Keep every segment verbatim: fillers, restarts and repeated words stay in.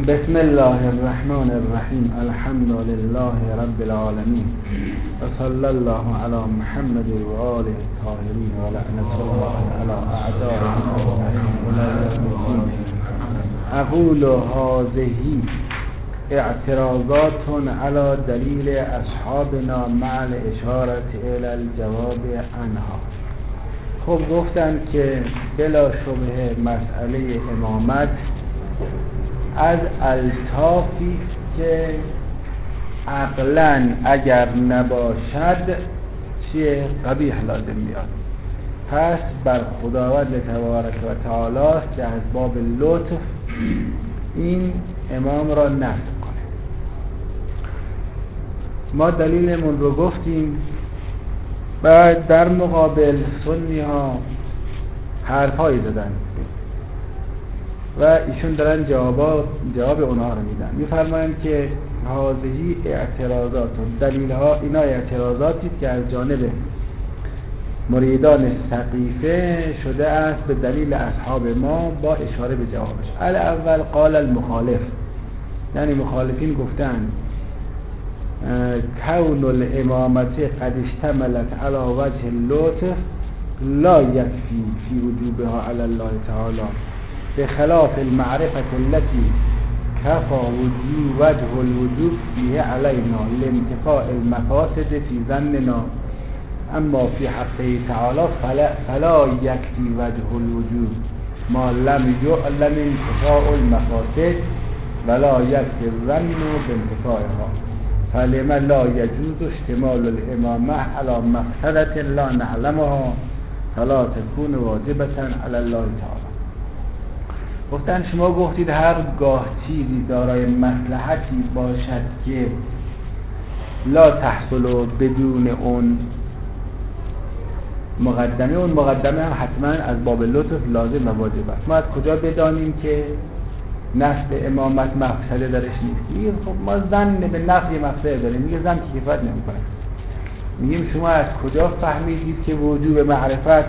بسم الله الرحمن الرحیم. الحمد لله رب العالمین و صلی الله علی محمد و آله الطاهرین و لعنة الله علی اعدائهم اجمعین. اقول هذه اعتراضات علی دلیل اصحابنا مع الاشاره الی الجواب عنها. خب گفتن که بلا شبهه مسئله امامت از الطافی که عقلاً اگر نباشد چیه قبیح لازم میاد. پس بر خداوند تبارک و تعالی است که از باب لطف این امام را نصب کنه. ما دلیلمون رو گفتیم. بعد در مقابل سنی ها حرفایی زدن و ایشون دارن جواب جواب اونها رو میدن. میفرمایند که هذه اعتراضات و دلیل ها، اینا اعتراضاتی که از جانب مریدان سقیفه شده است به دلیل اصحاب ما با اشاره به جوابش. الاول قال المخالف، یعنی مخالفین گفتن کون الامامت قد اشتملت علی وجه اللطف لا یکفی فی وجوبها علی الله تعالی بخلاف المعرفة التي كفى وجوب وجه الوجوب فيه علينا لانتفاء المفاسد في ظننا، اما في حقه تعالى فلا, فلا يكفي وجه الوجوب ما لم يعلم انتفاء المفاسد ولا يكفي الظن بانتفائها، فلما لا يجوز اشتمال الامامة على مفسدة لا نعلمها فلا تكون واجبة على الله تعالى. گفتن شما گفتید هر گاه چیزی دارای مصلحتی باشد که لا تحصل بدون اون مقدمه، اون مقدمه هم حتما از باب لطف لازم و واجب است. ما از کجا بدانیم که نفس امامت مفسده درش نیست؟ خب ما ظن به نفی مفسده داریم، میگه ظن که کفایت نمیکنه. میگیم شما از کجا فهمیدید که وجوب معرفت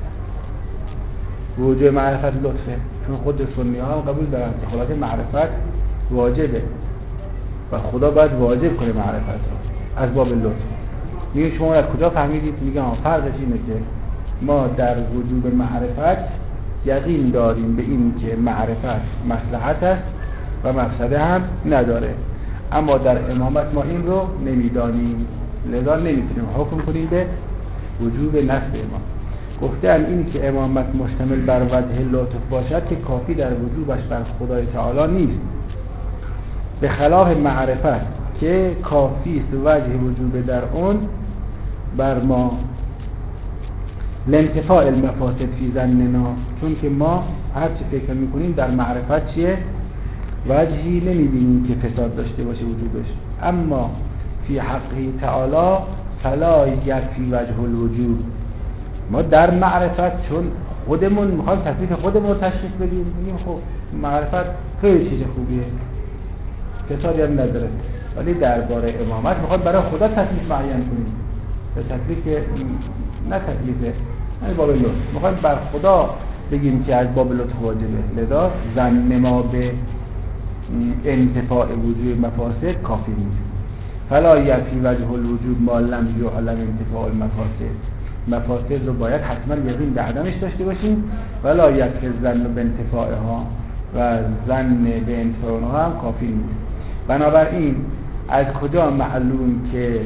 وجوب معرفت لطفه؟ چون خود سنی ها هم قبول دارن که خلاصه معرفت واجبه و خدا باید واجب کنه معرفت رو از باب لطف. میگه شما از کجا فهمیدید؟ میگه ها فرضش اینه که ما در وجوب معرفت یقین داریم به این که معرفت مصلحت است و مفسده هم نداره، اما در امامت ما این رو نمیدانیم، لذا نمیتونیم حکم کنیم به وجوب نصب امام. گفتن این که امامت مشتمل بر وجه لطف باشد که کافی در وجوبش بر خدای تعالی نیست، به خلاف معرفت که کافی است وجه وجوب در اون بر ما لانتفاء المفاسد فی ظننا، چون که ما هر چی فکر میکنیم در معرفت چیه وجهی نمیبینیم که فساد داشته باشه وجوبش، اما فی حقه تعالی فلا یکفی وجه الوجوب. ما در معرفت چون خودمون میخوایم تکلیف خودمون رو تشخیص بدیم، میگیم خب معرفت خیلی چیز خوبیه فسادی هم نداره، ولی درباره امامت میخوایم برای خدا تکلیف معین کنیم، به تکلیف نه تکلیفه یعنی باب لطف میخوایم بر خدا بگیم که از باب لطف واجبه، لذا ظن ما به انتفاع وجوب مفاسد کافی نیست. فلا یکفی وجه الوجوب ما لم یعلم انتفاع المفاسد، مفاسد رو باید حتما یقین به عدمش داشته باشیم، ولا یکفی الظن بانتفاعها و ظن به انتفاعها هم کافی نیست. بنابراین از کجا معلوم که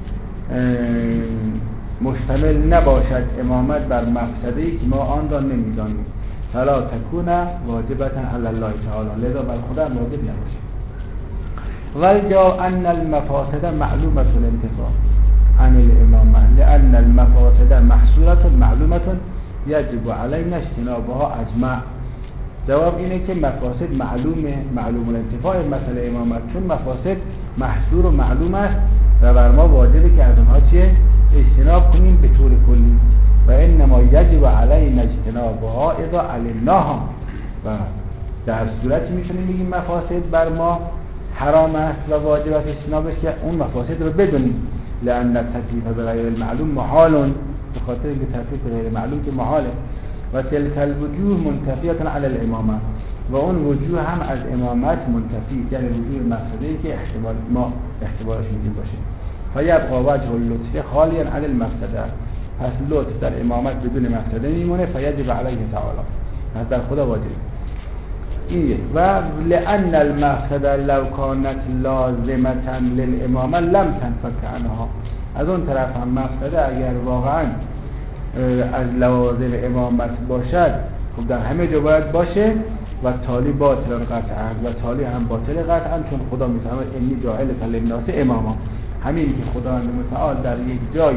مشتمل نباشد امامت بر مفسده‌ای که ما آن را نمیدانیم؟ فلا تکون واجبتا علی الله تعالی، لذا بر خدا واجب نباشه. والجا ان المفاسد معلومه الانتفاع عن الامامه لان المفاسد محصوله معلومه یجب علینا اجتنابها اجمع. جواب اینه که مفاسد معلومه، معلوم الانتفاع مسئله امامت، چون مفاسد محصور و معلوم است و بر ما واجبه که از اونها چیه اجتناب کنیم به طور کلی، و انما یجب علینا اجتنابها اذا علمناها، و در صورتی میتونیم بگیم مفاسد بر ما حرام است و واجب است اجتنابش که اون مفاسد رو بدونیم، لان التکلیف بغیر المعلوم محال، به خاطر اینکه تکلیف غیر معلوم که محاله، و تلک الوجوه منتفیه علی الامامه، و اون وجوه هم از امامت منتفی، یعنی وجوه مقصدی که احتمال ما احتمالش میدیم باشه. فیبقى وجه اللطف خالیا عن المقصده، پس لطف در امامت بدون مقصده میمونه. فیجب علیه تعالی، پس در خدا واجب. این و لأن المقصد لو كانت لازمة للامامه لم تنفك عنها. از اون طرف هم مقصده اگر واقعا از لوازم امامت باشد، خب در همه جا باید باشه و تالی باطل قطعا، و تالی هم باطل قطعا، چون خدا میفرماید انی جاعل للناس اماما. همین که خدا متعال در یک جای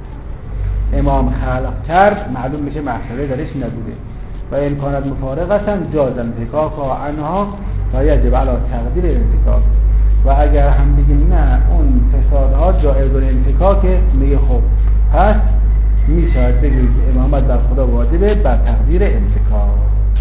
امام خلق کرد، معلوم میشه مقصده درش نبوده. و این کانت مفارقه جاز انتکاک عنها و یجب علی تقدیر انتکاک. و اگر هم بگیم نه اون فسادها جایز الانتکاکه، میگه خب پس میشاید بگیم که امامت در خدا واجبه بر تقدیر انتکاک.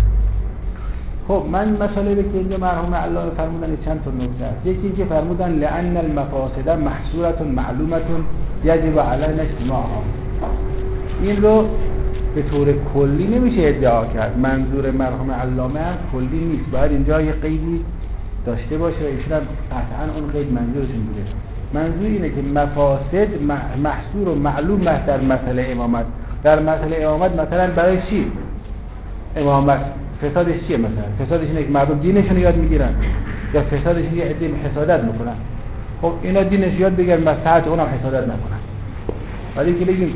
خب من مسئله به که اینجا مرحوم الله فرمودن چند تا نکته است. یکی اینکه فرمودن لأن المفاسد محصورة معلومة یجب علینا اجتماعها. این رو به طور کلی نمیشه ادعا کرد. منظور مرحوم علامه کلی نیست، باید اینجا یه قیدی داشته باشه و ایشون قطعا اون قید منظورشون بوده. منظور اینه که مفاسد محصور و معلوم در مسئله امامت. در مسئله امامت مثلا برای چی امامت فسادش چیه؟ مثلا فسادش اینه که مردم دینشون یاد میگیرن، یا فسادش اینه که عدم حسادت میکنن. خب اینا دینش یاد بگیرن، مصلحت اونم حسادت نکنن. ولی که بگیم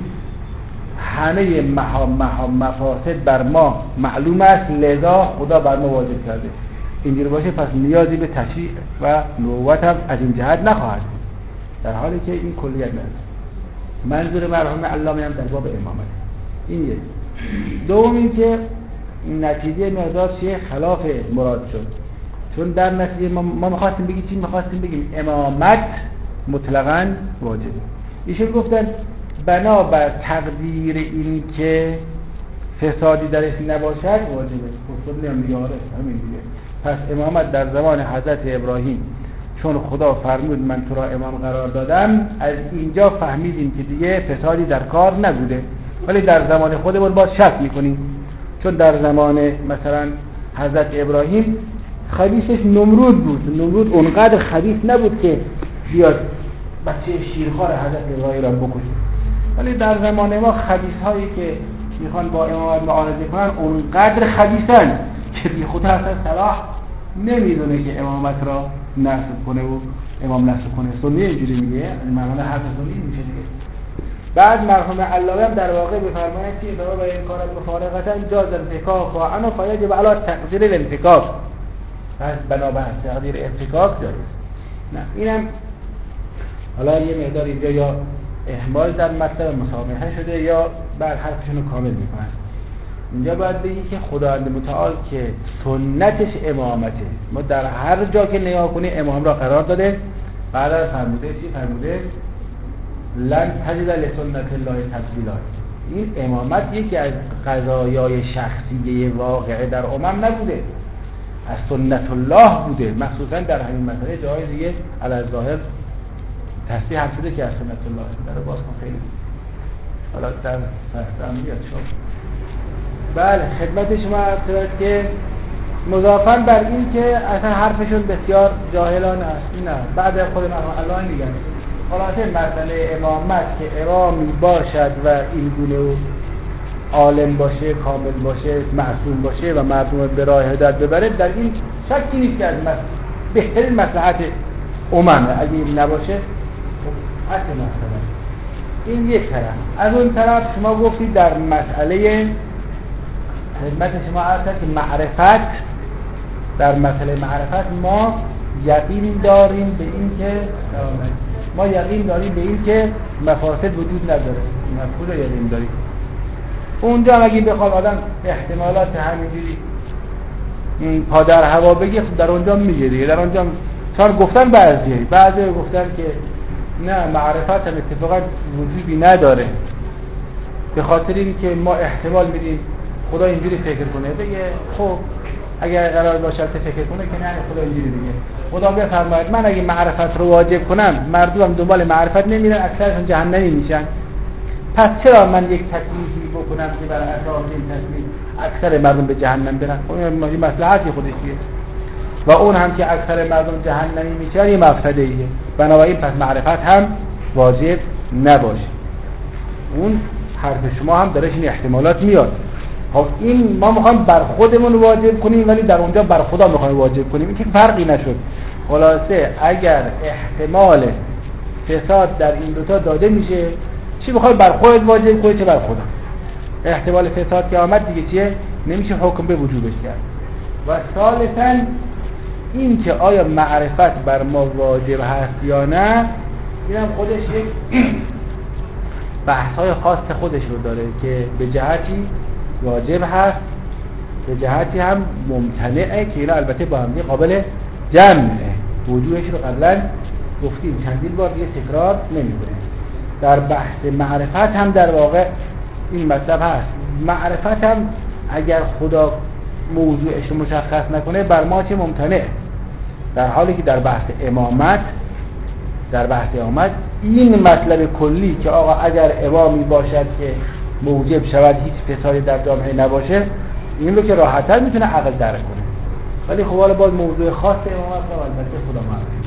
همه مها مها مفاسد بر ما معلوم است، لذا خدا بر ما واجب کرده. اینجوری باشه پس نیازی به تشریع و نبوت هم از این جهت نخواهد، در حالی که این کلیت نداره. منظور مرحوم علامه هم در باب امامت این یک. دوم این که نتیجه مقدار چیه؟ خلاف مراد شد. چون در نتیجه ما, ما میخواستیم بگیم چی؟ میخواستیم بگیم امامت مطلقاً واجبه. ایشون گفتن بنا بر تقدیر این که فسادی درش نباشد واجبه. خود نمیگه آره همین دیگه. پس امامت در زمان حضرت ابراهیم چون خدا فرمود من تو را امام قرار دادم، از اینجا فهمیدیم که دیگه فسادی در کار نبوده. ولی در زمان خودمون باز شک میکنیم، چون در زمان مثلا حضرت ابراهیم خبیثش نمرود بود. نمرود اونقدر خبیث نبود که بیاد بچه شیرخوار حضرت ابراهیم را بکشه. ولی در زمان ما خبیث هایی که میخوان با امامت معارضه کنن اونقدر خبیثن که بی خود اصلا صلاح نمیدونه که امامت را نصب کنه و امام نصب کنه. سنی اینجوری میگه، معنی حرف سنی میشه دیگه. بعد مرحوم علامه هم در واقع بفرمایند که ادعا به این کارت مفارقتا جاز انتکاک و انا فیجب علی تقدیر الانتکاک. پس بنابر تقدیر انتکاک جایز. نه اینم حالا یه مقدار اینجا یا اهمال در مطلب مسامحه شده یا بعد حرفشون رو کامل میکنن. اینجا باید بگی که خداوند متعال که سنتش امامته، ما در هر جا که نگاه کنی امام را قرار داده. بعد فرموده چی؟ فرموده لن تجد لسنت الله تبدیلا. این امامت یکی از قضایای شخصی واقعه در امم نبوده، از سنت الله بوده. مخصوصا در همین مسئله جای دیگه علی ظاهر تصریح هم شده که از سنت الله در باز کن خیلی حالا در فهم بیاد شد. بله خدمت شما عرض که مضافاً بر این که اصلا حرفشون بسیار جاهلانه است. نه بعد خود مرحوم الله میگن خلاصه مسئله امامت که امامی باشد و این گونه و عالم باشه، کامل باشه، معصوم باشه و مردم به راه هدایت ببره، در این شکی نیست که از بهترین مصلحت امامه. اگه این نباشه اصل مسئله این یک طرف. از اون طرف شما گفتید در مسئله خدمت شما عرض که معرفت، در مسئله معرفت ما یقین داریم به این که ما یقین داریم به این که مفاسد وجود نداره. مفهوم یقین داریم. اونجا اگه بخواد آدم احتمالات همینجوری پا در هوا بگه در اونجا میگه دیگه. در اونجا چون گفتن بعضی بعضی گفتن که نه معرفت هم اتفاقا وجودی نداره، به خاطر این که ما احتمال میدیم خدا اینجوری فکر کنه. بگه خب اگر قرار باشه فکر کنه که نه خدا اینجوری دیگه. خدا بفرماید من اگه معرفت رو واجب کنم مردم دنبال معرفت نمیرن، اکثرشون جهنمی میشن. پس چرا من یک تکلیفی بکنم که بر اساس این تکلیف اکثر مردم به جهنم برن؟ خب این مصلحتی خودش چیه؟ و اون هم که اکثر مردم جهنمی میشن یه مقصده ایه. بنابراین پس معرفت هم واجب نباشه. اون حرف شما هم درش این احتمالات میاد. خب این ما میخوایم بر خودمون واجب کنیم ولی در اونجا بر خدا میخوایم واجب کنیم. این که فرقی نشد. خلاصه اگر احتمال فساد در این دوتا داده میشه، چی بخوای بر خودت واجب کنی چه بر خدا. احتمال فساد که آمد دیگه چیه؟ نمیشه حکم به وجوبش کرد. و ثالثاً این که آیا معرفت بر ما واجب هست یا نه، اینم خودش یک بحث‌های خاص خودش رو داره که به جهتی واجب هست، به جهتی هم ممتنعه که اینا البته با هم قابل جمعه. وجوهش رو قبلا گفتیم چندین بار دیگه تکرار نمی‌کنیم. در بحث معرفت هم در واقع این مطلب هست. معرفت هم اگر خدا موضوعش رو مشخص نکنه بر ما چه ممتنع، در حالی که در بحث امامت در بحث امامت این مطلب کلی که آقا اگر امامی باشد که موجب شود هیچ فسادی در جامعه نباشه، این رو که راحت‌تر میتونه عقل درک کنه. ولی خب حالا باز موضوع خاص امامت رو البته خدا معلومه.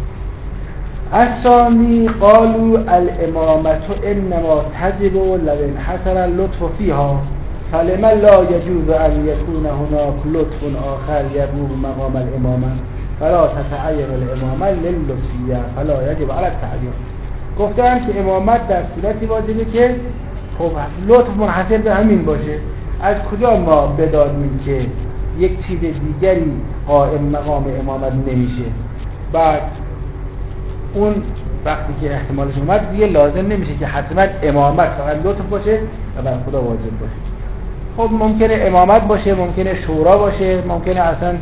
الثانی قالوا الامامة انما تجب لو انحصر اللطف فيها فلما لا يجوز ان يكون هناك لطف آخر يبلغ مقام الامامة فلا تتعين الامامة لللطفية فلا يجب على التعين. گفتن که امامت در صورتی واجبه که خب لطف منحصر به همین باشه. از کجا ما بدانیم که یک چیز دیگری قائم مقام امامت نمیشه؟ بعد اون وقتی که احتمالش اومد دیگه لازم نمیشه که حتما امامت فقط لطف باشه و بر خدا واجب باشه. خب ممکنه امامت باشه، ممکنه شورا باشه، ممکنه اصلا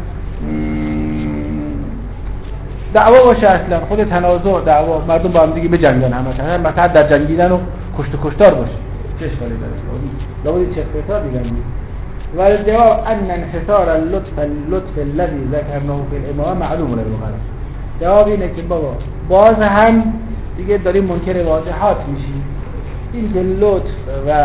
دعوا باشه، اصلا خود تنازع دعوا مردم با هم دیگه بجنگن، همش مثلا در جنگیدن و کشت و کشتار باشه، چه اشکالی داره؟ لابد چه فساد دیگه. والجواب ان انحصار اللطف اللطف الذي ذكرناه في الامامه معلوم للعلماء. جواب اینه که بابا باز هم دیگه داریم منکر واضحات میشیم. این که لطف و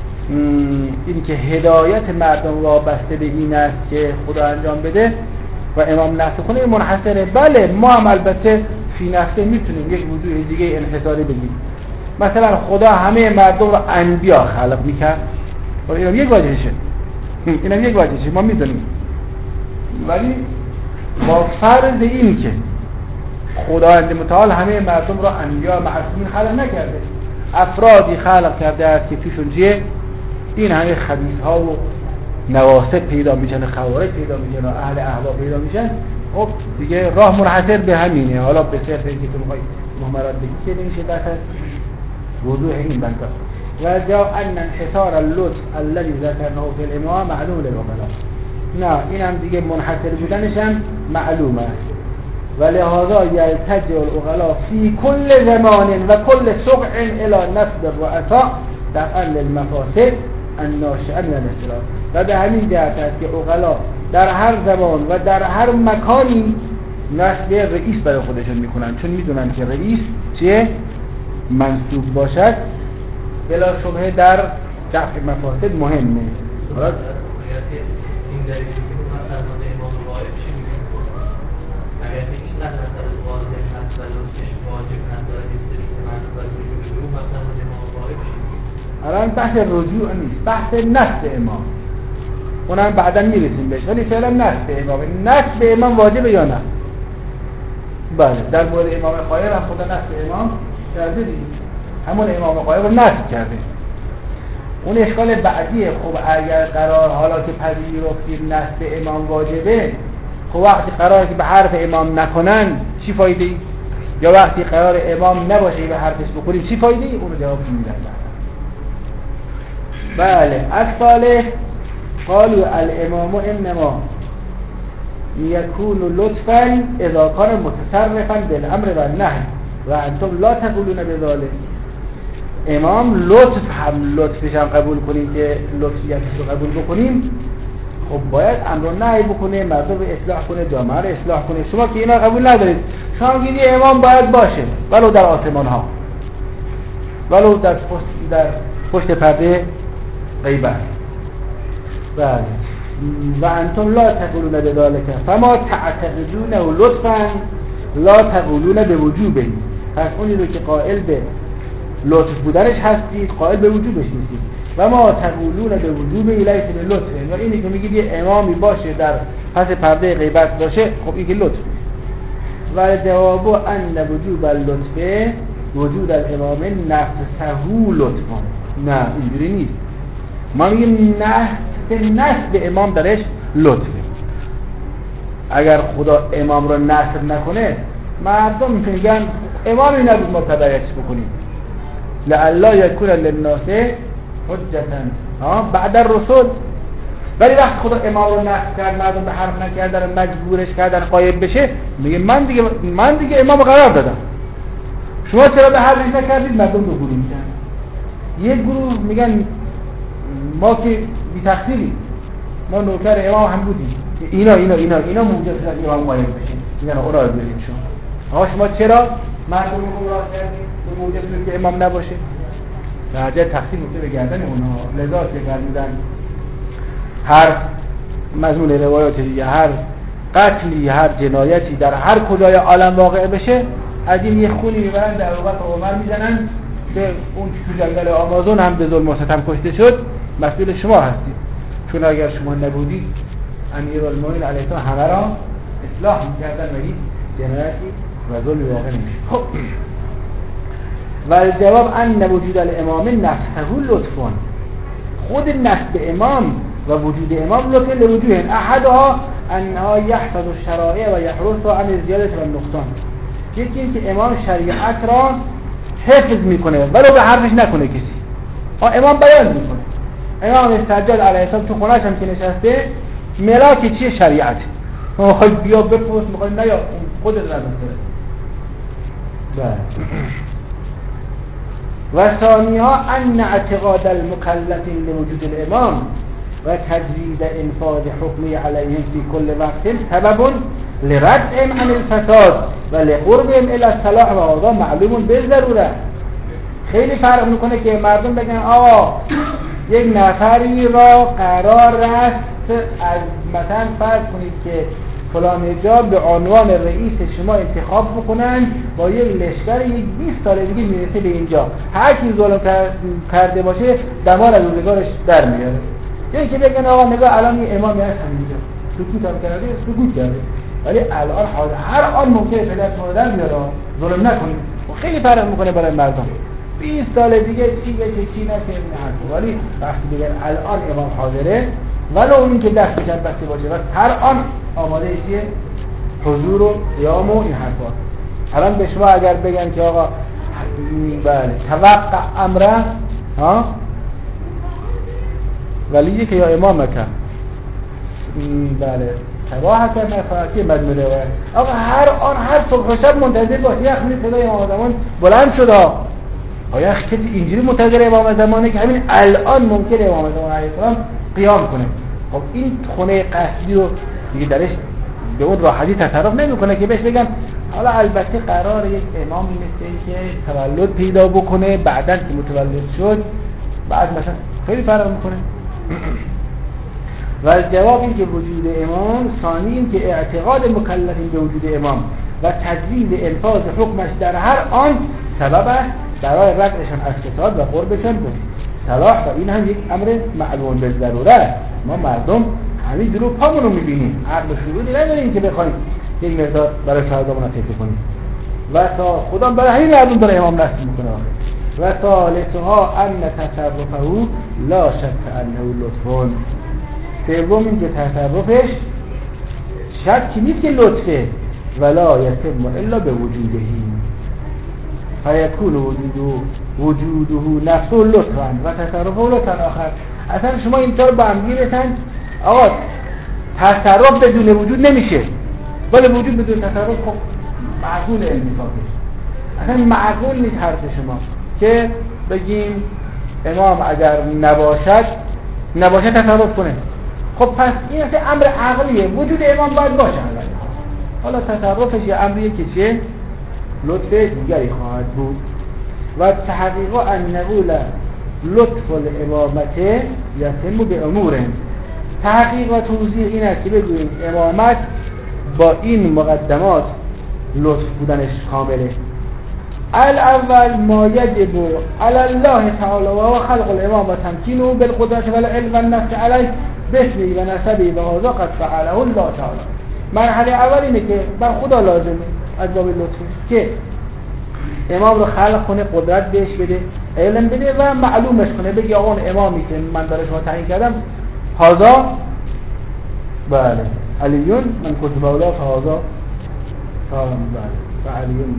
این که هدایت مردم وابسته به این است که خدا انجام بده و امام نفسه کنه منحصره. بله ما هم البته فی نفسه میتونیم یک وجوه دیگه انحصاری بگیم. مثلا خدا همه مردم رو انبیا خلق میکرد، و اینم یک واجهشه، اینم یک واجهشه ما میدونیم. ولی با فرض این که خداوند متعال همه مردم را انبیا معصومین خلق نکرده، افرادی خلق کرده است که توشون چیه؟ این همه خبیث ها و نواسط پیدا میشن، خوارج پیدا میشن و اهل اهوا پیدا میشن. خب دیگه راه منحصر به همینه. حالا به صرف اینکه تو میخوای محمرات بگی که نمیشه دست وضوح این بنده. و جا ان انحصار اللطف الذي ذكرناه في الامام معلوم للعقلاء. نه این هم دیگه منحصر بودنش هم معلومه. ولهذا يلتجئ العقلاء في كل زمان وكل سقع الى نصب الرؤساء دفعا للمفاسد الناشئه من الاختلاف. و به همین جهت است که عقلا در هر زمان و در هر مکانی نصب رئیس برای خودشون میکنن، چون میدونن که رئیس چیه؟ منصوب باشد بلا شبهه در دفع مفاسد مهمه. حالا این دلیلی که مثلا امام واجب چی میگه؟ اگر هیچ نظر واضح هست و لطفش واجب نداره استریکت منصوب رجوع مثلا امام واجب چی میگه؟ الان بحث رجوع نیست، بحث نصب امام، اونم بعدا میرسیم بهش، ولی فعلا نصب امام. نصب امام واجبه یا نه؟ بله در مورد امام قایر هم خدا نصب امام کرده دیگه، همون امام قایر رو نصب کرده. اون اشکال بعدیه. خب اگر قرار حالا که پذیرفتیم نصب امام واجبه، خب وقتی قراره که به حرف امام نکنن چی فایده ای؟ یا وقتی قرار امام نباشه به حرفش بکنیم چی فایده ای؟ اون رو جواب میدن. بله الصالح قالوا الامام انما يكون لطفا اذا كان متصرفا بالامر والنهي و انتم لا تقولون بذلك. امام لطف هم لطفش هم قبول کنیم که لطفیتش رو قبول بکنیم، خب باید امر و نهی بکنه، مردم رو اصلاح کنه، جامعه رو اصلاح کنه. شما که اینا قبول ندارید، شما میگید امام باید باشه ولو در آسمان ها، ولو در در پشت پرده غیبت. بله و انتم لا تقولون بذلك فما تعتقدون لطفا لا تقولون بوجوبه. پس اونی رو که قائل به لطف بودنش هستید قائل به وجوبش نیستید. و ما تقولون به وجوبه لیس به لطفه. و اینی که میگید یه امامی باشه در پس پرده غیبت باشه، خب این که لطف. و جواب ان وجوب اللطف وجود الامام نفسه لطفا. نه اینجوری نیست. ما میگیم نفس نفس به امام درش لطفه. اگر خدا امام رو نصب نکنه مردم میگن امامی نبود ما تبعیتش بکنیم. لعلا یکون للناس حجتا بعد الرسول. ولی وقت خدا امام رو نصب کرد مردم به حرف نکردن مجبورش کردن غایب بشه، میگه من دیگه من دیگه امام قرار دادم، شما چرا به حرفش نکردید؟ مردم دو گروه میشن. یک گروه میگن ما که بی تقصیری، ما نوکر امام هم بودیم، اینا اینا اینا اینا موجب شدن امام غایب بشه، میگن اونا رو برید شما. آقا شما چرا مردم رو گمراه کردید به موجب شدن که امام نباشه؟ درجه تقصیر میشه به گردن اونها. لذا که فرمودن هر مضمون روایات دیگه هر قتلی هر جنایتی در هر کجای عالم واقع بشه از این یه خونی میبرن در اوقات عمر میزنن به اون تو جنگل آمازون هم به ظلم و ستم کشته شد، مسئول شما هستید، چون اگر شما نبودید امیرالمومنین علیه السلام همه را اصلاح میکردن و هیچ جنایتی و ظلمی واقع نمیشه. خب و جواب ان وجود الامام نفسه لطفون. خود نصب امام و وجود امام لطف لوجوه احدها انها یحفظ الشرائع و یحرس عن الزیاده و النقصان. یکی این که امام شریعت را حفظ میکنه ولو به حرفش نکنه کسی. امام بیان میکنه. امام سجاد علیه السلام تو خونه‌اش هم که نشسته ملاک چیه؟ شریعت. میخوای بیا بپرس، میخوای نه یا خودت لازم کنه. بله. و ثانیها ان اعتقاد المکلفین لوجود الامام و تجوید انفاذ حکمی علیهم فی کل وقت سبب لردعهم عن الفساد و لقربهم الی الصلاح و هذا معلوم بالضروره. خیلی فرق میکنه که مردم بگن آقا یک نفری را قرار است از مثلا فرض کنید که فلان جا به عنوان رئیس شما انتخاب بکنن، با یک لشکر یک بیست سال دیگه میرسه به اینجا، هر کی ظلم کرده باشه دمار از روزگارش در میاره. یعنی که بگن آقا نگاه الان یه امامی هست همینجا سکوت هم کرده سکوت کرده، ولی الان حاضر هر آن ممکنه پدر شما در میاره، ظلم نکنید. و خیلی فرق میکنه برای مردم. بیست سال دیگه چی بشه چی نشه نه، ولی وقتی بگن الان امام حاضره ولو اون که دست بکن بسته باشه و هر آن آماده ایشیه حضور و قیام و این حرفات. الان به شما اگر بگن که آقا بله توقع امره ها ولی که یا امام مکن بله تباهت نفاکی مدمره آقا هر آن هر صبح و شب منتظر باش یخمی صدای امام زمان بلند شد آیا کسی اینجوری منتظر امام زمانه که همین الان ممکنه امام زمان علیه السلام قیام کنه. خب این خونه قصدی رو دیگه درش به اون راحتی تصرف نمیکنه که بهش بگم حالا البته قرار یک امام مثل که تولد پیدا بکنه بعداً که متولد شد بعد مثلا خیلی فرق میکنه. و جواب این که وجود امام، ثانی این که اعتقاد مکلفین به وجود امام و تجوید انفاذ حکمش در هر آن سبب است برای رفعشان از فساد و قربشان به صلاح. و این هم یک امر معلوم به ضروره. ما مردم همین جلو پامونو میبینیم، عقل و شعوری نداریم که بخوایم یک مقدار برای شهادامون فکر کنیم. و تا خدا برای همین مردم داره امام نصب میکنه. و ثالثها ان تصرفه لا شک انه لطفون. سوم این که تصرفش شکی نیست که لطفه ولا یتم الا به وجودهی فیکون وجوده وجوده نفسه لطفا و تصرفه لطفا آخر. اصلا شما اینطور با هم گیرتن آقا تصرف بدون وجود نمیشه، ولی وجود بدون تصرف خب معقول انتفاقش. اصلا معقول نیست حرف شما که بگیم امام اگر نباشد نباشد تصرف کنه. خب پس این اصلا امر عقلیه، وجود امام باید باشه. حالا تصرفش یه امریه که چه لطف دیگری خواهد بود. و تحقیق ان نقول لطف الامامت یتم به امور. تحقیق و توضیح این است که بگوییم امامت با این مقدمات لطف بودنش کامله. الاول ما یجب علی الله تعالی و خلق الامام و تمکینه بالقدرت والعلم والنفس علیه باسمه و نسبه و هذا قد فعله الله تعالی. مرحله اول اینه که بر خدا لازمه از باب لطف که امام رو خلق کنه، قدرت بهش بده، علم بده و معلومش کنه، بگی آقا امامی که من برای شما تعیین کردم هذا بله علیون من کتب اولا فهذا بله فعلیون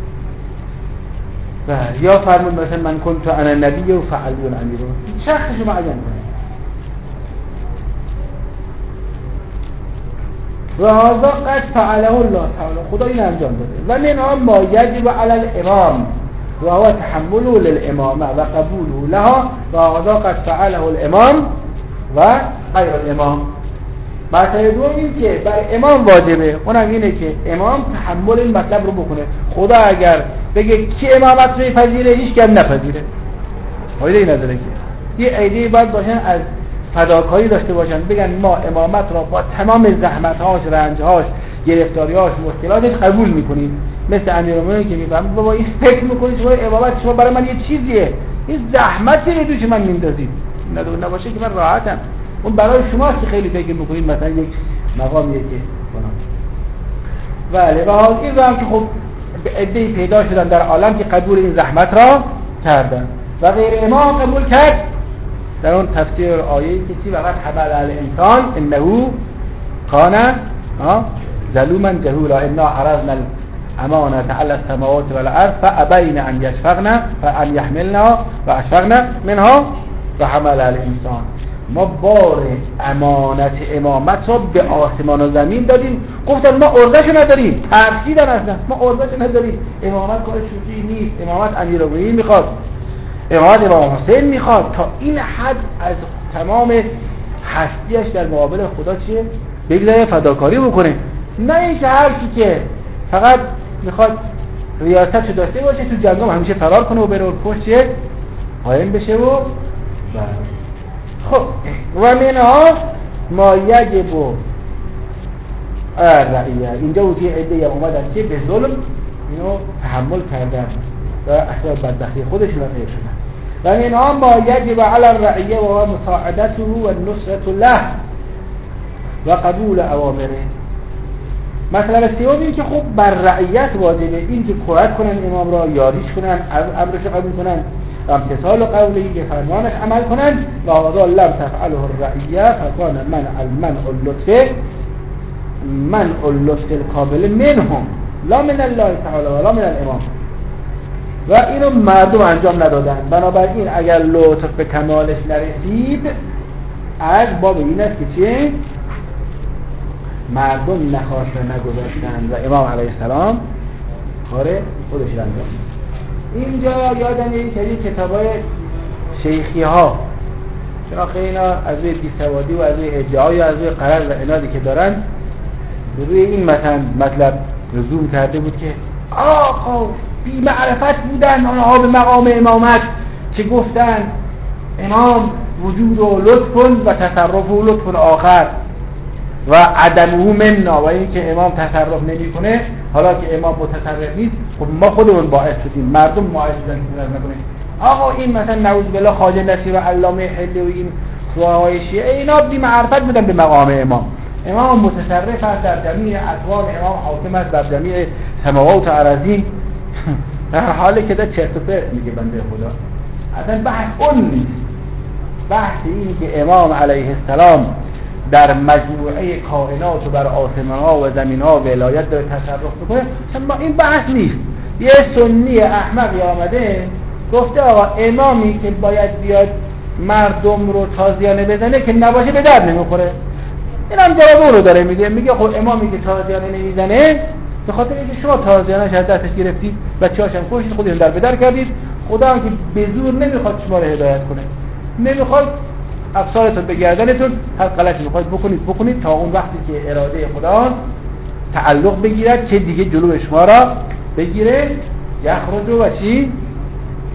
بله یا فرمود مثلا من کنت انا نبی و فعلیون امیرون شخصشو معین کنه. و هذا قد فعله الله تعالی، خدا این انجام داده. و منها ما یجب علی الامام و هو تحمله للامامه و قبوله لها و هذا قد فعله الامام و غیر الامام. مسئله دوم این که بر امام واجبه، اونم اینه که امام تحمل این مطلب رو بکنه. خدا اگر بگه کی امامت رو پذیره هیچ کم نپذیره، فایده ای نداره. که یه ایده باید باشن از فداکاری داشته باشن، بگن ما امامت را با تمام زحمت‌هاش، رنج‌هاش، گرفتاری‌هاش، مشکلاتش قبول می‌کنیم. مثل امیرالمومنین که می‌فهمه بابا این فکر می‌کنید شما امامت شما برای من یه چیزیه، این زحمتی رو دوش من میندازید، نداره نباشه که من راحتم. اون برای شماست که خیلی فکر می‌کنید مثلا یک مقامیه که فلان. بله و حال این رو هم که خب عده‌ای پیدا شدن در عالم که قبول این زحمت را کردن و غیر امام قبول کرد. در اون تفسیر آیه‌ای که چی وقت حمل الانسان انه کان ظلوما جهولا انا عرضنا الامانه علی السماوات والارض فابین ان یشفقن فان یحملنها واشفقن منها فحمل الانسان. ما بار امانت امامت را به آسمان و زمین دادیم، گفتن ما عرضه‌شو نداریم، ترسیدن اصلا ما عرضه‌شو نداریم. امامت کار شوخی نیست، امامت امیرالمومنین میخواد، امامت امام حسین میخواد. تا این حد از تمام هستیش در مقابل خدا چیه؟ بگذاره فداکاری بکنه. نه اینکه هر کی که فقط میخواد ریاستشو داشته باشه تو جنگام همیشه فرار کنه و بره پشت چیه؟ قایم بشه و خب و منها ما یجب الرعیه. اینجا بود یه عده اومدن که به ظلم اینو تحمل کردن و اسباب بدبختی خودشون را غیر شدن. و منها ما یجب علی الرعیه و مساعدته و النصرة له و قبول اوامره. مثلا سوم این که خب بر رعیت واجبه این که کمک کنن امام را، یاریش کنن، امرش قبول کنن، امتثال قولی به فرمانش عمل کنن. و هذا لم تفعله الرعیه فکان منع المنع اللطف منع اللطف القابل منهم لا من الله تعالی ولا من الامام. و اینو مردم انجام ندادن. بنابراین اگر لطف به کمالش نرسید از باب این است که چه مردم نخواست نگذاشتن و امام علیه السلام کار خودش انجام داد. اینجا یادم این سری کتابای شیخی ها، چون آخه اینا از روی بیسوادی و از روی ادعای و از روی قرار و انادی که دارن روی این مثلا مطلب رزوم کرده بود که آقا بی معرفت بودن آنها به مقام امامت که گفتن امام وجود و لطف و تصرف و لطف آخر و عدمه منا و این که امام تصرف نمی کنه. حالا که امام متصرف نیست خب ما خودمون باعث شدیم، مردم باعث شدن که نکنه. آقا این مثلا نعوذ بالله خواجه نصیر و علامه حلی و این فقهای شیعه اینا بی معرفت بودن به مقام امام. امام متصرف است در جمیع اطوار، امام حاکم است در جمیع سماوات و اراضین. در حالی که در چرت و پرت میگه بنده خدا. اصلا بحث اون نیست. بحث اینی که امام علیه السلام در مجموعه کائنات و بر آسمان ها و زمین ها ولایت داره تصرف میکنه، اما این بحث نیست. یه سنی احمقی آمده گفته آقا امامی که باید بیاد مردم رو تازیانه بزنه که نباشه به درد نمیخوره. این هم جواب اون رو داره میگه. میگه خب امامی که تازیانه نمیزنه به خاطر اینکه شما تازیانش از دستش گرفتید و چاشم کشید، خودتون در بدر کردید. خدا هم که به زور نمیخواد شما رو هدایت کنه، نمیخواد افسارتون به گردنتون هر غلطی میخواید بکنید بکنید تا اون وقتی که اراده خدا تعلق بگیرد که دیگه جلو شما را بگیره. یخرج و چی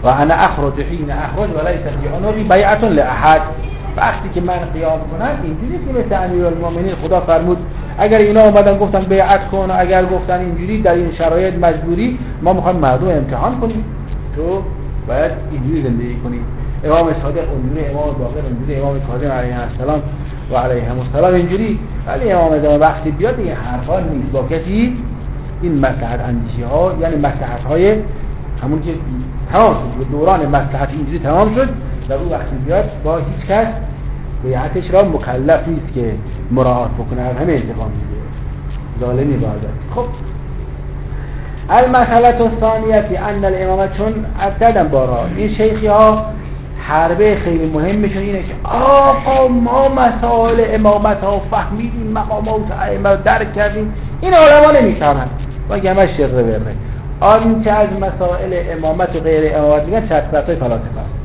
و انا اخرج حين اخرج و لیس فی عنقی بیعة لاحد. وقتی که من قیام کنم اینجوری که مثل امیرالمومنین خدا فرمود اگر اینا اومدن گفتن بیعت کن و اگر گفتن اینجوری در این شرایط مجبوری ما میخوایم مردم امتحان کنیم، تو باید اینجوری زندگی کنی. امام صادق اونجوری، امام باقر اونجوری، امام کاظم علیه السلام و علیهم السلام اینجوری. ولی امام زمان وقتی بیاد این حرفا نیست با کسی این مصلحت اندیشی ها، یعنی مصلحت های همون که تمام شد دوران مصلحت اینجوری تمام شد، در اون وقتی بیاد با هیچ کس بیعتش را مکلف نیست که مراعات بکنه، از همه انتقام میگیره، ظالمی باید. خب المسئله الثانیه ان الامامه، چون ابتداً بارها این شیخی ها حربه خیلی مهمشون اینه که آقا ما مسائل امامت ها فهمیدیم، مقامات ائمه رو درک کردیم، این علما نمیفهمن و گمش شر بره. آنچه از مسائل امامت و غیر امامت میگن چسبتای فلاسفه است.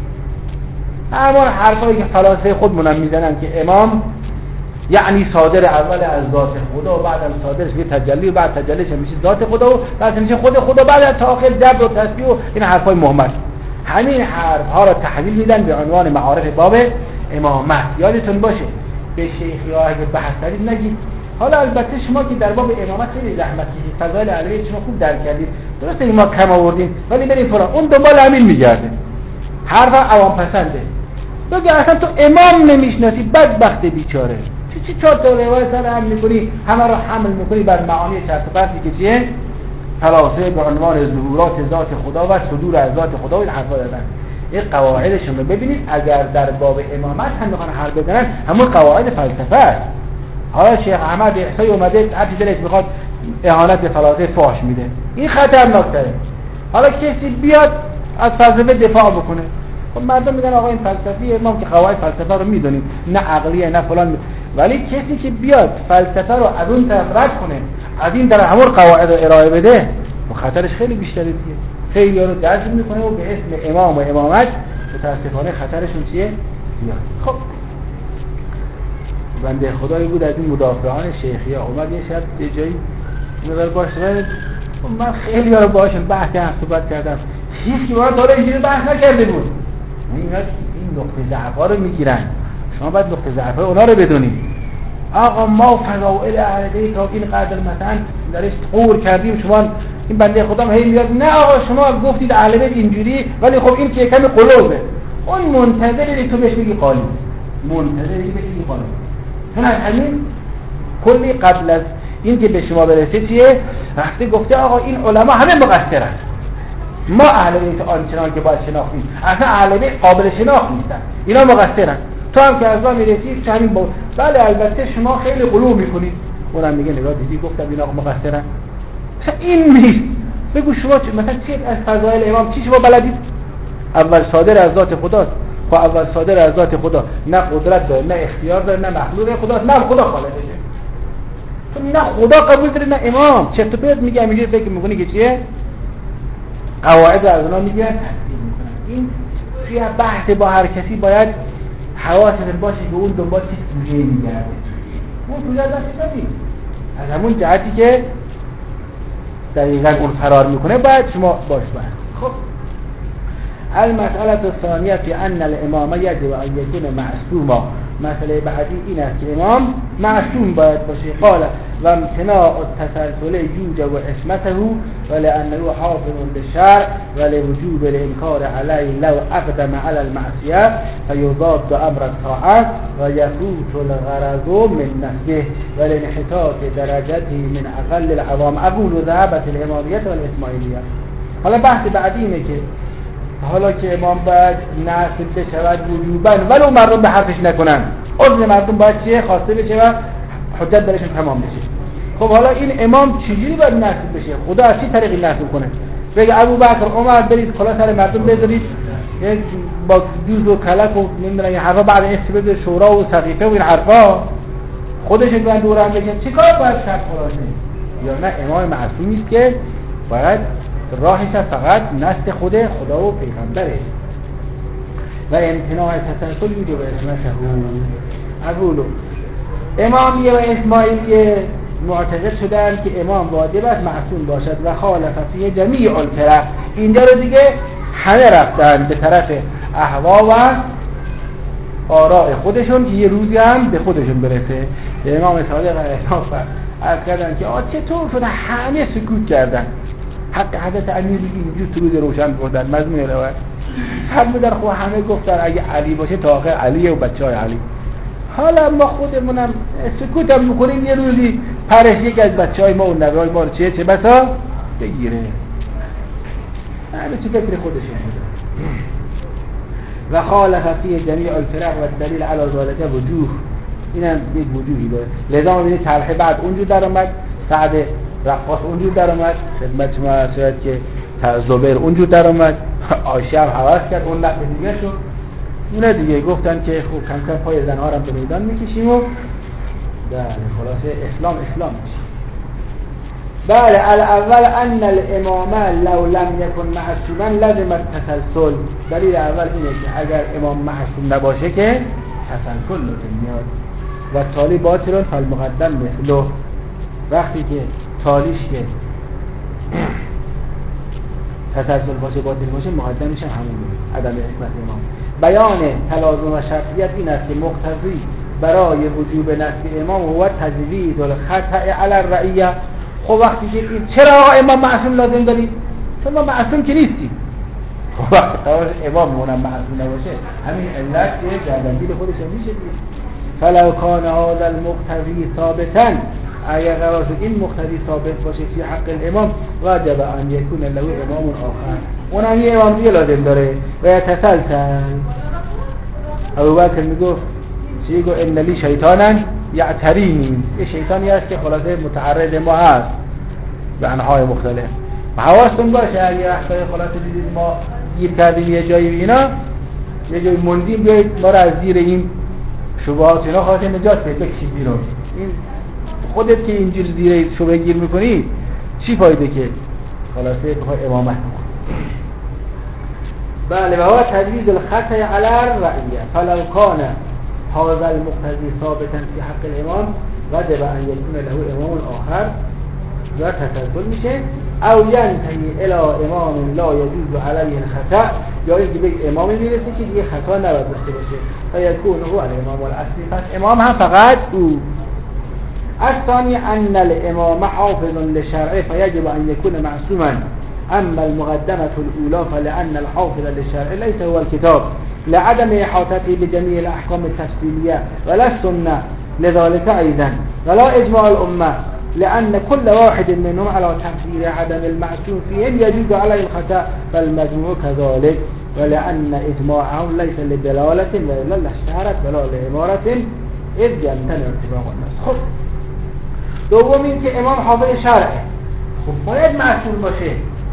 همون حرفایی که فلاسفه خودمونم میزنن که امام یعنی صادر اول از ذات خدا و بعد از صادرش میشه تجلی و بعد تجلیش میشه ذات خدا و بعد میشه خود خدا، بعد از تا آخر جبر و تسبیح و این حرفای مهمل. همین حرفها را تحویل میدن به عنوان معارف باب امامت. یادتون باشه به شیخی ها اگه بحث کردید نگید حالا البته شما که در باب امامت خیلی زحمت کشیدید، فضایل علیه شما خوب درک کردید، درسته ما کم آوردیم ولی بریم فلان، اون دنبال همین میگرده، حرف عوام پسنده. تو که اصلا تو امام نمیشناسی بدبخت بیچاره، چی چی چهار تا روایت سر هم میکنی، همه رو حمل میکنی بر معانی چرت و پرتی که چیه فلاسفه به عنوان ظهورات ذات خدا و صدور از ذات خدا و این حرفا دادن. این قواعدشون رو ببینید، اگر در باب امامت هم میخوان حرف بزنن همون قواعد فلسفه است. حالا شیخ احمد احسایی اومده هر چی دلش میخواد اهانت به فلاسفه فاش میده، این خطرناکتره. حالا کسی بیاد از فلسفه دفاع بکنه، خب مردم میگن آقا این فلسفی، ما که قواعد فلسفه رو میدونیم، نه عقلیه نه فلان می... ولی کسی که بیاد فلسفه رو از اون طرف رد کنه، از این طرف همون قواعد رو ارائه بده، و خطرش خیلی بیشتره دیگه. خیلی ها رو درج میکنه و به اسم امام و امامت متاسفانه خطرشون چیه؟ زیاد. خب بنده خدایی بود از این مدافعان شیخی ها اومد یه شب یه جایی نظر باشه، من خیلی ها رو باشون بحث صحبت کردم، هیچ کی وارد داره اینجوری بحث نکرده بود. این نقطه ضعف ها رو میگیرن، شما باید نقطه ضعف ها اونا رو بدونید. آقا ما فضائل اهل بیت تا این قدر مثلا درش قور کردیم، شما این بنده خدا هی میاد نه آقا شما گفتید اهل بیت اینجوری، ولی خب این که کمی قلوبه. اون منتظری تو بهش میگی قالی، منتظری بهش میگی قالی. چون از همین کلی قبل از این که به شما برسه چیه رفته گفته آقا این علما همه مقصرن، ما اهل بیت آنچنان که باید شناختیم، اصلا اهل بیت قابل شناخت نیستن، اینا مقصرن. تو هم که از ما میرسی چنین با بله البته شما خیلی غلو میکنید. اونم میگه نگاه دیدی گفتم اینا مقصرن، این نیست. بگو شما مثلا چی از فضائل امام چی شما بلدید؟ اول صادر از ذات خداست. خب اول صادر از ذات خدا نه قدرت داره نه اختیار داره نه مخلوق خداست نه خدا خالقشه. تو نه خدا قبول داری نه امام. چه تو پرت میگم اینجوری فکر میکنی که چیه؟ قواعد از اونا میگن تطبیق میکنن. این توی بحث با هر کسی باید حواست باشه که اون دنبال چی سوژه میگرده. اون سوژه دست ندید. از همون جهتی که دقیقاً اون فرار میکنه باید شما باش باید. خب المسئله الثانیه ان الامام یجب ان یکون معصوما. مسئله بعدی این است که امام معصوم باید باشه. قال و امتناع التسلسل یوجب عصمته ولانه حافظ للشرع ولوجوب الانکار علیه لو اقدم علی المعصیه فیضاد امر الطاعه ویفوت الغرض من نفسه ولانحطاط درجته من اقل العوام. اقول ذهبت الامامیه والاسماعیلیه. حالا بحث بعدی اینه که حالا که امام باید ناسب بشود وجوباً ولو مردم به حرفش نکنن، عضو مردم باید چیه خواسته بشه و حجت درشون تمام بشه. خب حالا این امام چجوری باید ناسب بشه؟ خدا از چی طریقی ناسب کنه؟ بگه ابوبکر عمر برید کلا سر مردم بذارید یک با دوز و کلک و نمیدونم این حرفا بعد این بده شورا و سقیفه و این حرفا خودشون بیان دور هم بگن چیکار باید شرط خلاصه؟ یا نه امام معصوم نیست که باید راهش فقط نزد خود خدا و پیغمبره. و امتناع تسلسل یوجب عصمته. اقول امامیه و اسماعیلیه معتقد شدن که امام واجب است معصوم باشد و خالف فیه جمیع الفرق. اینجا رو دیگه همه رفتن به طرف اهوا و آراء خودشون که یه روزی هم به خودشون برسه. به امام صادق علیه السلام عرض کردن که آ چطور شده همه سکوت کردن، حق حضرت امیر اینجور تو روز روشن بودن مضمون روایت حق در خود همه گفتن اگه علی باشه تا آخر علیه و بچه های علی. حالا ما خودمونم سکوت هم میکنیم یه روزی پرش یک از بچه های ما و نوه های ما رو چه چه بسا بگیره. همه چی فکر خودشون بوده. و خالف فی جمیع الفرق و دلیل علی ذلک وجوه، اینم یک وجوهی داره. لذا ما ببینید طرح بعد اونجور در اومد، سعد رقاص اونجور در اومد، خدمت شما عرض شد که زبیر اونجور در اومد، عایشه هم حواس کرد اون نقل دیگه شد. اونه دیگه گفتن که خوب کم کم پای زنها رو به میدان میکشیم و بله خلاصه اسلام اسلام میشه. بله الاول ان الامامه لو لم یکن معصوما لازم التسلسل. دلیل اول اینه که اگر امام معصوم نباشه که تسلسل لازم میاد و تالی باطل فالمقدم مثله. وقتی که تالیش که تسلسل باشه باطل باشه مقدمش هم همون بود، عدم حکمت امام. بیان تلازم و شرطیت این است که مقتضی برای وجوب نفی امام هو تجویز الخطأ علی الرعیه. خب وقتی که چرا امام معصوم لازم دارید؟ چون ما معصوم که نیستیم. خب وقتی امام مونم معصوم نباشه همین علت که گردنگیر خودش میشه. فلو کان هذا المقتضی ثابتا، اگر قرار شد این مقتضی ثابت باشه فی حق الامام واجب ان یکون له امام آخر، اون هم یه امام دیگه لازم داره و یتسلسل. ابوبکر میگفت چی گفت ان لی شیطانا یعترینی، یه شیطانی هست که خلاصه متعرض ما هست به انواع مختلف. حواستون باشه اگه وقتای خلاصه دیدید ما گیر کردیم یه جایی اینا یه جایی موندیم بیایید ما را از زیر این شبهات اینا خلاصه نجات بده بکشید بیرون. این خودت که اینجور زیر شبهه گیر میکنی چی فایده که خلاصه بخوای امامت کنی. بله و هو تجویز الخطأ علی الرعیه فلو کان هذا المقتضی ثابتا فی حق الامام وجب ان یکون له امام آخر و تسلسل میشه. او ینتهی الی امام لا یجوز علیه الخطأ، یا اینکه به امامی میرسه که دیگه خطا نباید داشته باشه فیکون هو الامام الاصلی، پس امام هم فقط او. الثانی ان الامام حافظ للشرع فیجب ان یکون معصوما، اما المقدمة الاولى فلان الحافظ للشرع ليس هو الكتاب لعدم احاطته بجميع الاحكام التفصيليه ولا السنه لذلك ايضا ولا اجماع الامه لان كل واحد منهم على تفسير عدم المعصوم فيهم يجوز عليه الخطأ فالمجموع كذلك ولان اجماعهم ليس لدلاله ولا لاشتهرت ولا لاماره اذ يمتنع اتباع الناس. خب دوم این که امام حافظ شرعه، خب باید معصوم باشه.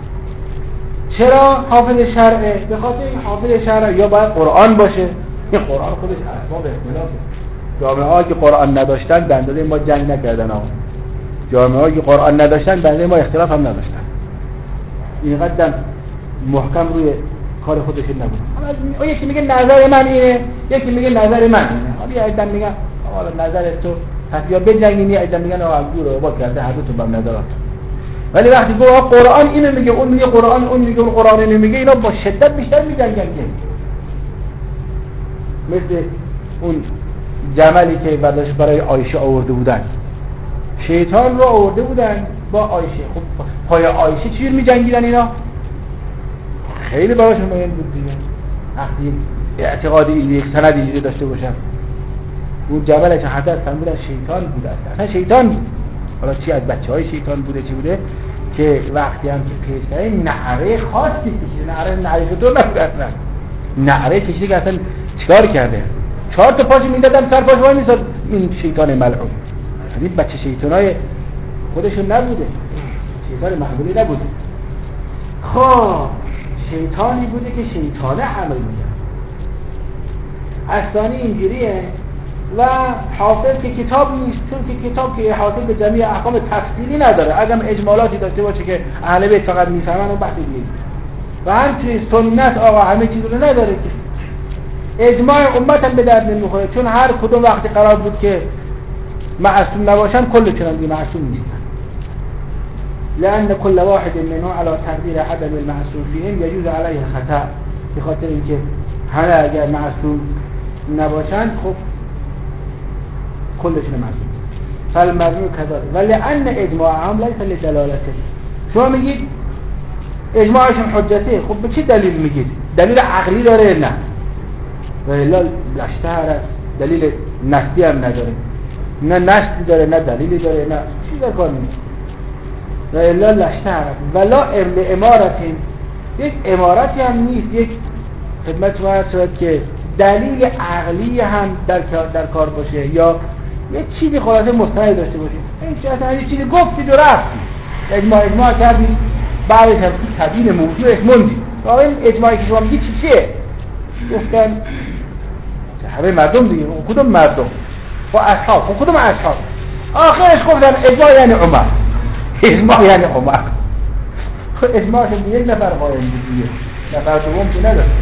چرا حافظ شرعه؟ به خاطر این حافظ شرعه یا باید قرآن باشه، این قرآن خودش اسباب اختلافه. جامعه ها که قرآن نداشتن به اندازه ما جنگ نکردن ها. جامعه ها که قرآن نداشتن به اندازه ما اختلاف هم نداشتن. اینقدر محکم روی کار خودشون نبود. اما یکی میگه نظر من اینه، یکی میگه نظر من اینه. حالا یه عدم میگن حالا نظر تو پس یا بجنگین، یه عدم میگن آقا گور با کرده هر دو تا با نظرات. ولی وقتی گفت قرآن اینو میگه اون میگه قرآن اون میگه اون قرآن اینو میگه، اینا با شدت بیشتر میجنگن که مثل اون جملی که بعدش برای عایشه آورده بودن، شیطان رو آورده بودن با عایشه. خب پای عایشه چی میجنگیدن اینا؟ خیلی براشون مهم بود دیگه. وقتی اعتقاد یک سند اینجوری داشته باشن اون جبلش حضرت فرمودن شیطان بوده، اصلا شیطان بود. حالا چی از بچهای شیطان بوده چی بوده که وقتی هم که پیشتره نعره خاصی کشیده، نعره نعره دو نفر اصلا نعره کشیده که اصلا چیکار کرده، چهار تا پاشو میدادم سر پاش وای میساد این شیطان ملعون. این بچه شیطانای خودشون نبوده، شیطان محمولی نبوده. خب شیطانی بوده که شیطانه عمل میکرد. اصلا اینجوریه و حافظ که کتاب نیست، چون که کتاب که حافظ به جمعی احکام تفصیلی نداره، اگر اجمالاتی داشته باشه که اهل بیت فقط میفهمن اون بحث دیگه. و همچنین سنت آقا همه چیز رو نداره که اجماع امت هم به درد نمیخوره، چون هر کدوم وقتی قرار بود که معصوم نباشن کلشون هم دیگه معصوم نیستن. لأن كل واحد منهم على تقدیر عدم المعصوم فیهم یجوز علیه خطا، به خاطر اینکه همه اگر معصوم نباشند خب کلشون معصوم. فالمجموع كذلك ولأن اجماعهم ليس لدلالته. شما میگید اجماعشون حجته، خب به چه دلیل میگید؟ دلیل عقلی داره؟ نه. ولی لشتهر دلیل نسبی هم نداره، نه نسبی داره نه دلیلی داره نه چی در کار نیست. ولی لشتهر ولا امارتین، یک امارتی هم نیست، یک خدمت شما هست که دلیل عقلی هم در در کار باشه یا یه چیزی خلاصه مستند داشته باشه. این چیزی اصلا یه چیزی گفتید و رفت اجماع اجماع کردید بعدش هم تبیین موضوعش موندید. این اجماعی که شما میگید چی چیه؟ گفتن همه مردم دیگه. کدوم مردم؟ و اصحاب. و کدوم اصحاب؟ آخرش گفتن اجماع یعنی عمر. اجماع یعنی عمر. اجماعش یک نفر قائم دیگه، نفر دوم که نداره.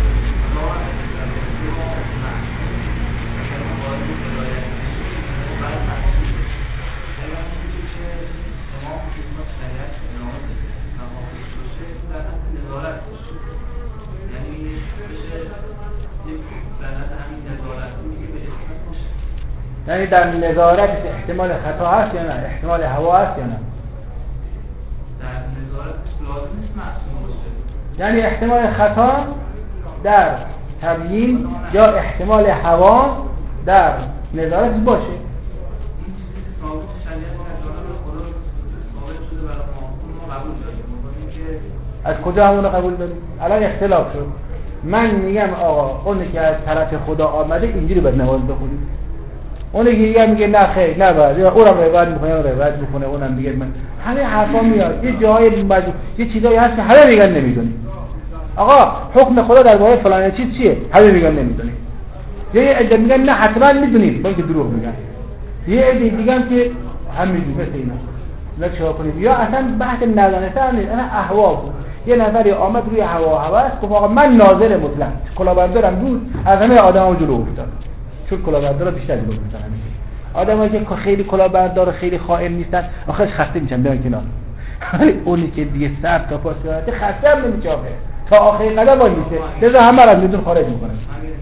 یعنی در نظارت احتمال خطا هست یا نه؟ احتمال هوا هست یا نه؟ در نظارت لازم نیست معصوم باشه. یعنی احتمال خطا در تبیین یا احتمال هوا در نظارت باشه. این چیزی که ثابت شریعت نظارت خدا ثابت شده برای ما، اون ما قبول داریم. از کجا همون قبول داریم؟ الان اختلاف شد. من میگم آقا اونی که از طرف خدا آمده اینجوری باید نماز بخونید. اونی که دیگه میگه نه خیر نه باید، یا اونم روایت میکنه اون روایت میکنه اونم دیگه من همه حرفا میاد. یه جای مجموع یه چیزایی هست که همه میگن نمیدونی. آقا حکم خدا درباره فلان چیز چیه؟ همه میگن نمیدونی. یا یه عده میگن نه حتما میدونید بلکه دروغ میگن. یه عده میگن که هم میدونید مثل اینا. نه چیکار کنید؟ یا اصلا بحث ندانستن نیست، انا اهوا بود. یه نفری آمد روی هوا هوس گفت آقا من ناظر مطلق کلاهبردارم بود از همه آدما جلو افتاد. چون کلاهبردارا بیشتر جلو میفتن همیشه. آدمایی که خیلی کلاهبردار و خیلی خائن نیستن آخرش خسته میشن بیان کنار. ولی اونی که دیگه سر تا پا سرعت خسته هم نمیچاپه تا آخرین قدم وای میسه، لذا همه را از میدون خارج میکنه.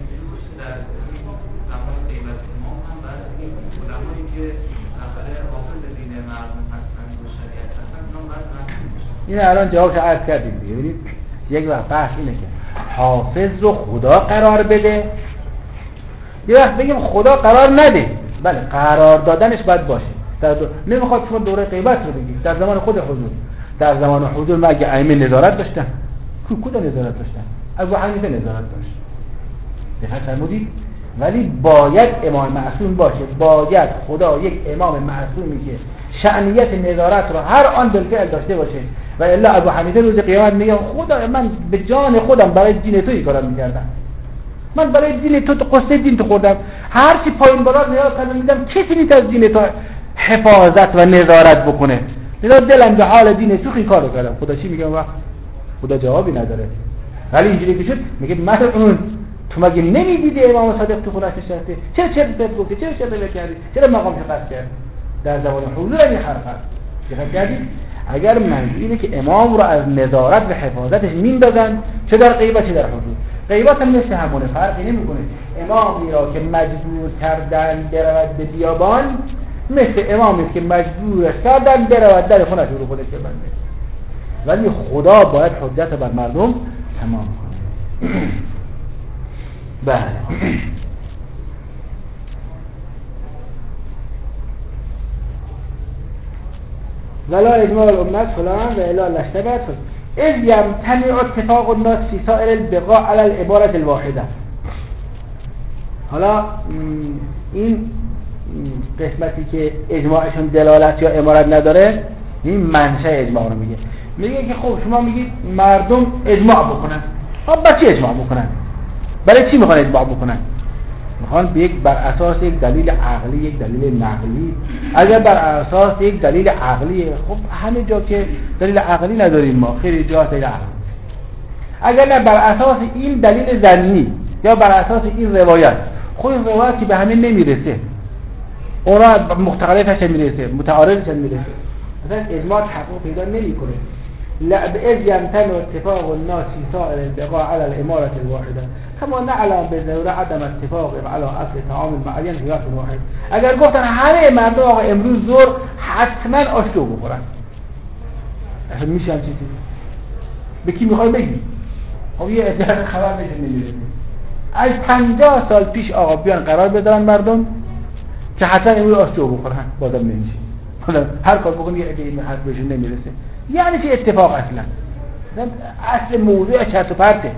این الان جوابش عرض کردیم دیگه. ببینید یک وقت بحث اینه که حافظ رو خدا قرار بده، یه وقت بگیم خدا قرار نده. بله قرار دادنش باید باشه. در دو... نمیخواد شما دوره غیبت رو بگید در زمان خود حضور. در زمان حضور مگه ائمه نظارت داشتن؟ کو کجا نظارت داشتن؟ ابو حنیفه نظارت داشت. دقت فرمودید؟ ولی باید امام معصوم باشه. باید خدا یک امام معصومی که شأنیت نظارت رو هر آن بالفعل داشته باشه. و الا ابو حنیفه روز قیامت میگه خدا من به جان خودم برای دین تو این کارا میکردم. من برای دین تو قصه دین تو خوردم. هر چی پایین بالا نگاه کردم میدم کسی نیست از دین تو حفاظت و نظارت بکنه. لذا دلم به حال دین تو این کارو کردم. خدا چی میگه وقت؟ خدا جوابی نداره. ولی اینجوری که شد میگه ملعون تو مگه نمیدیدی امام صادق تو خودش نشسته؟ چرا چرا بهت گفتی؟ چرا چرا کردی؟ چرا مقام حفظ کرد؟ در زمان حضور این حرف هست. دقت کردید؟ اگر منظور اینه که امام رو از نظارت و حفاظتش میندازن چه در غیبت چه در حضور. غیبت هم مثل همونه، فرقی نمیکنه. امامی را که مجبور کردن برود به بیابان مثل امامی که مجبور کردن برود در خونش رو خودش ببنده. ولی خدا باید حجت بر مردم تمام کنه. بله. ولا اجماع الامت فلان و الا لشتبت اذ یمتنع اتفاق الناس فی سائر البقاء علی العبارة الواحده. حالا این قسمتی که اجماعشون دلالت یا امارت نداره این منشأ اجماع رو میگه. میگه که خب شما میگید مردم اجماع بکنن. خب با چی اجماع بکنن؟ برای چی میخوان اجماع بکنن؟ میخوان به یک بر اساس یک دلیل عقلی، یک دلیل نقلی. اگر بر اساس یک دلیل عقلی، خب همه جا که دلیل عقلی نداریم ما، خیلی جا دلیل عقلی. اگر نه بر اساس این دلیل ظنی یا بر اساس این روایت، خود روایت که به همه نمیرسه، اونا مختلفش میرسه، متعارضش میرسه. مثلا اجماع تحقق پیدا نمیکنه. لعب از يمتنع اتفاق الناس في سائر البقاع على الاماره الواحده كما نعلم بضروره عدم اتفاقهم على اصل تعامل معین في وقت واحد. اگر گفتن همه مردم آقا امروز ظهر حتما آشتو بخورن، اصلا میشه هم چیزی به کی میخوای بگی؟ خب یه ادعای خبر بشه نمیرسه. از پنجاه سال پیش آقا بیان قرار بذارن مردم که حتما امروز آشتو بخورن، بازم نمیشه. حالا هر کار بکنی یه ادعای به حد بهشون نمیرسه. یعنی چه اتفاق اصلا؟ اصل موضوع چرت و پرته.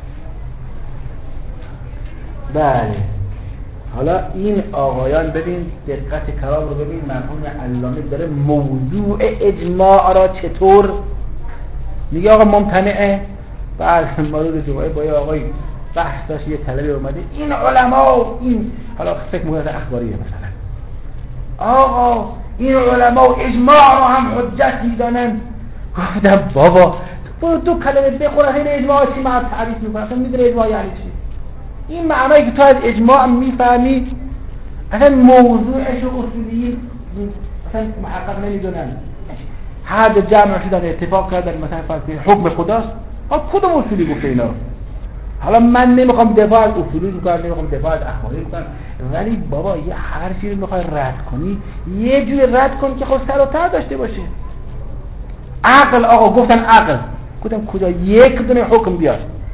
بله حالا این آقایان ببین دقت کلام رو ببین، مرحوم علامه داره موضوع اجماع را چطور میگه. آقا ممتنعه. بعد ما رو جمعه با یه آقای بحث داشت، یه طلبه اومده این علما این حالا فکر میکنه اخباریه مثلا، آقا این علما اجماع رو هم حجت میدانن. گفتم بابا برو دو کلمه بخوره خیلی اجماع چی من تعریف میکنه، اصلا میدونه اجماع یعنی چی. این معنایی که تو از اجماع میفهمی اصلا موضوعش و اصولی اصلا محقق نمیدونن. هر دو جمع شدن اتفاق کردن مثلا فرض حکم خداست، کدوم اصولی گفته اینا؟ حالا من نمیخوام دفاع از اصولی بکنم، نمیخوام دفاع از اخباری بکنم، ولی بابا یه حرفی رو میخوای رد کنی یه جوری رد کن که خود سر و ته داشته باشه. عقل آقا گفتن عقل، گفتم کجا یک دونه حکم بیاد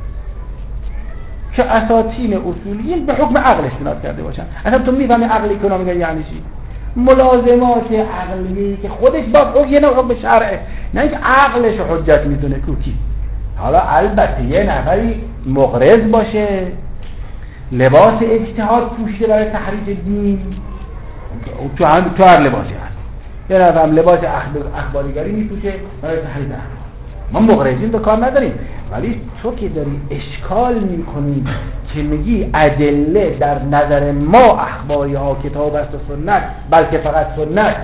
که اساطین اصولیین به حکم عقل استناد کرده باشن. اصلا تو میفهمی عقلی که اونا میگن یعنی چی؟ ملازمات عقلی که خودش با یه نوع حکم شرعه، نه اینکه عقلش حجت میدونه کوکی. حالا البته یه نفری مغرض باشه، لباس اجتهاد پوشیده برای تحریف دین، تو هم تو هر لباسی هست. یه نفر هم لباس اخباریگری میپوشه برای تحریف اخبار. ما مغرضین به کار نداریم، ولی تو که داری اشکال میکنی که میگی ادله در نظر ما اخباری ها کتاب است و سنت، بلکه فقط سنت،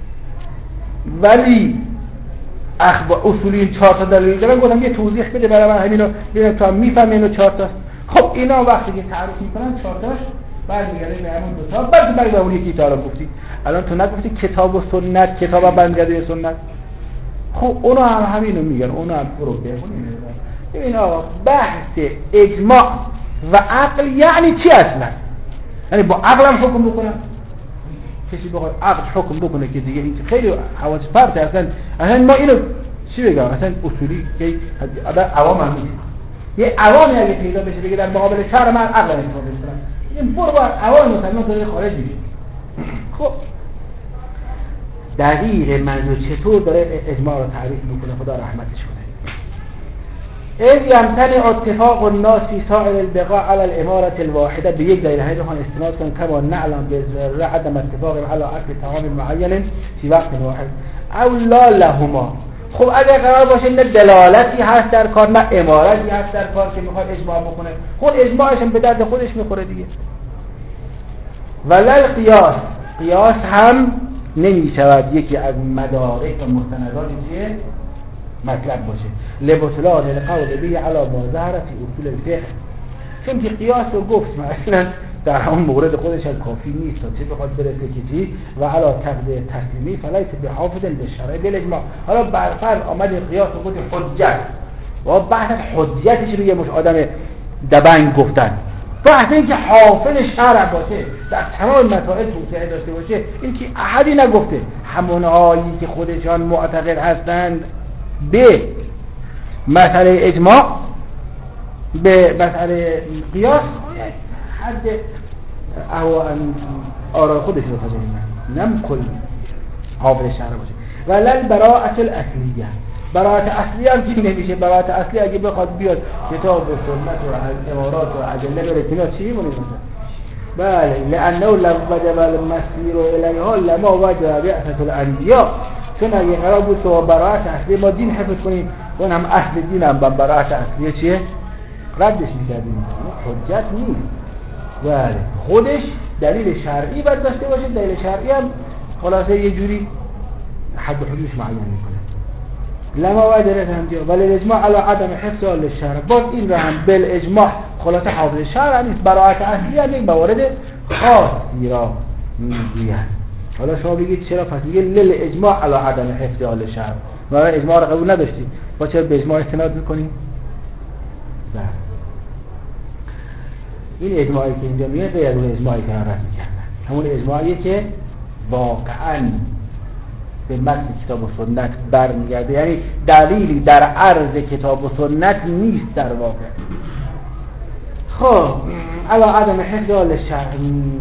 ولی اخبار اصولی چهار تا دلیل دارن. گفتم یه توضیح بده برای من همینو ببین تو هم میفهمی اینو چهار تا. خب اینا وقتی که تعریف میکنن چهار تاش برمیگرده به همون دو تا، بعد برای اون یکی تا الان گفتی. الان تو نگفتی کتاب و سنت، کتاب برمیگرده به سنت. خب اونا هم همینو میگن، اونا هم برو بخون. ببین آقا بحث اجماع و عقل یعنی چی اصلا؟ یعنی با عقل هم حکم بکنن؟ کسی بخواد عقل حکم بکنه که دیگه این خیلی حواس پرت اصلا. اصلا ما اینو چی بگم اصلا اصولی که عوام هم نیست. یه عوامی اگه پیدا بشه بگه در مقابل شرع من عقل انتخاب کنم، این برو بر عوام مسلمان تو خارج میشه. خب دقیق منظور چطور داره اجماع رو تعریف میکنه، خدا رحمتش کنه. اذ یمتنع اتفاق الناس فی سائر البقاع علی الاماره الواحده، به یک دلیل همین رو استناد کنیم کما نعلم بضروره عدم اتفاق علی اصل تعامل معین فی وقت واحد او لا لهما. خب اگر قرار باشه نه دلالتی هست در کار نه امارتی هست در کار که میخواد اجماع بکنه، خود اجماعش هم به درد خودش میخوره دیگه. ولی قیاس قیاس هم نمی شود یکی از مدارک و مستنداتی چیه مطلب باشه. لبطلان القول به علی ما ظهر فی اصول الفقه، چون که قیاس رو گفت مثلا در همون مورد خودش هم کافی نیست تا چه بخواد برسه که چی و علی تقدیر تسلیمی فلیس بحافظ للشرع بالاجماع. حالا برفرض آمد قیاس رو گفت حجت و بحث حجتش رو یه مش آدم دبنگ گفتن، بحث این که حافظ شرع باشه در تمام مسائل توسعه داشته باشه، این که احدی نگفته. همون هایی که خودشان معتقد هستند به مسئله اجماع به مسئله قیاس حد آرای خودش رو تجربه نم کل حافظ شرع باشه. ولل براءت الاصلیه، براءت اصلی هم چی نمیشه. براءت اصلی اگه بخواد بیاد کتاب و سنت و امارات و ادله بره اینا چی مونږ بله لانه لو وجب المسير الیها لما وجب بعثة الانبیاء، چون اگه قرار بود تو براءت اصلی ما دین حفظ کنیم اون هم اصل دین هم با براءت اصلی چیه ردش میکردیم، حجت نیست. بله خودش دلیل شرعی باید داشته باشه، دلیل شرعی هم خلاصه یه جوری حد حدودش معین میکنه. لما وجدت هم دیگه ولی الاجماع علی عدم حفظ للشرع، باز این رو هم بالاجماع خلاصه حافظ شرع نیست، براءت اصلی هم یک موارد خاصی را میگوید. حالا شما بگید چرا؟ پس میگه لل اجماع علی عدم حفظ حال شرع. ما اجماع رو قبول نداشتیم، با چرا به اجماع استناد میکنیم؟ بله این اجماعی که اینجا میاد غیر از اون اجماعی که من رد میکردم، همون اجماعی که واقعاً به متن کتاب و سنت برمیگرده، یعنی دلیلی در عرض کتاب و سنت نیست در واقع. خب علی عدم حفظ حال شرع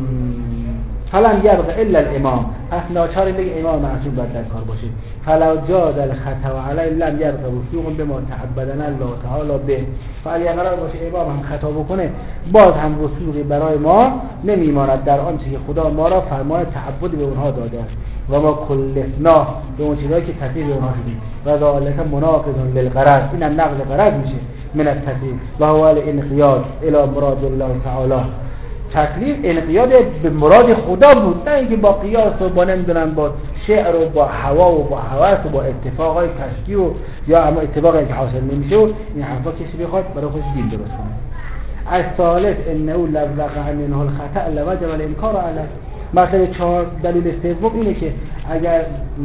فلم یبقى الا الامام، پس ناچار بگه امام معصوم باید در کار باشه. فلو جاز الخطا علی لم یبقى وثوق بما تعبدنا الله تعالی به، فعلی قرار باشه امام هم خطا بکنه باز هم وثوقی برای ما نمیماند در آنچه که خدا ما را فرمان تعبد به اونها داده است و ما کلفنا به اون چیزایی که تکلیف به اونها شدیم و ذالک مناقض للغرض، این هم نقض غرض میشه من التکلیف و هو الانقیاد الی مراد الله تعالی. تکلیف انقیاد به مراد خدا بود، نه اینکه با قیاس و با نمیدونم با شعر و با هوا و با هوس و با اتفاقای کشکی و یا اما اتفاقی که حاصل نمیشه و این حرفا کسی بخواد برای خودش دین درست کنه. الثالث انه لو وقع منه الخطا لوجب الانکار علیه. مثلا چهار دلیل سوم اینه که اگر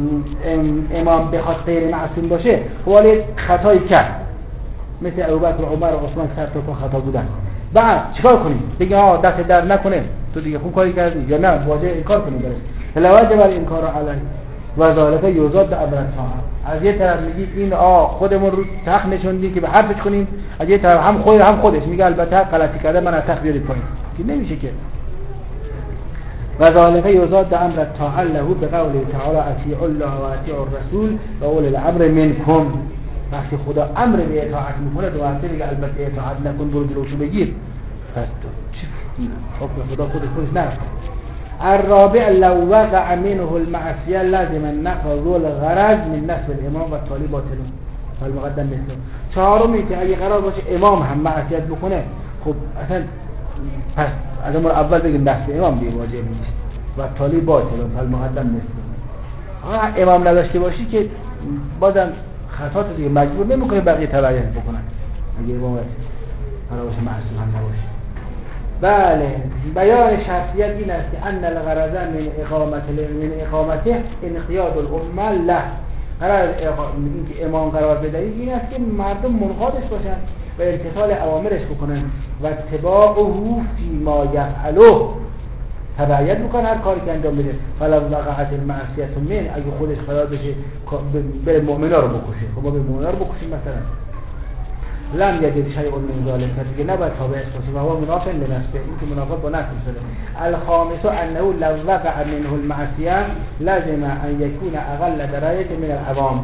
امام بخواد غیر معصوم باشه ولی خطایی کرد مثل ابوبکر و عمر و عثمان سر تو خطا بودن، بعد چیکار کنیم؟ بگیم آ دست در نکنه تو دیگه خوب کاری کردی یا نه واجب این کار کنیم برش لواجب این کار علی و ذالک یوزاد ابرتها. از یه طرف میگید این آ خودمون رو تخ نشوندیم که به حرفش کنیم، از یه طرف هم خود هم خودش میگه البته غلطی کرده من از تخ بیارید پایین که نمیشه که. و ذالک یوزاد امر الطاعه له به قول تعالی اطیعوا الله و اطیعوا الرسول و اول الامر منکم. وقتی خدا امر به اطاعت میکنه دو وقتی میگه البته اطاعت نکن برو جلوشو بگیر، پس تو چی حکم خدا خود خودش نرفت. الرابع لو وقع منه المعصیه لازم النقض الغرض من نصب الامام و طالب باطل فالمقدم مثله. چهارمی که اگه قرار باشه امام هم معصیت بکنه خب اصلا پس از امر اول بگیم نصب امام دیگه واجب نیست و طالب باطل فالمقدم مثله. امام نداشته باشی که بازم خطات دیگه مجبور نمیکنه بقیه تبعیت بکنن اگه امام قرار باشه معصوم هم نباشه. بله بیان شرطیت این است که ان الغرض من اقامت من اقامته انقیاد الامه له. قرار این که امام قرار بدهید این است که مردم منقادش باشن و امتثال اوامرش بکنن و اتباعه فيما يفعله، تبعیت بکنن هر کاری که انجام بده. فلو وقعت المعصیه من، اگه خودش قرار بشه بره مؤمنا رو بکشه خب ما به مؤمنا رو بکشیم مثلا لم یجد شیء من ذلك، دیگه نباید تابعش باشه و هو منافع لنفسه، این که منافع با نفس شده. الخامس انه لو وقع منه المعصیه لازم ان يكون اقل درجه من العوام.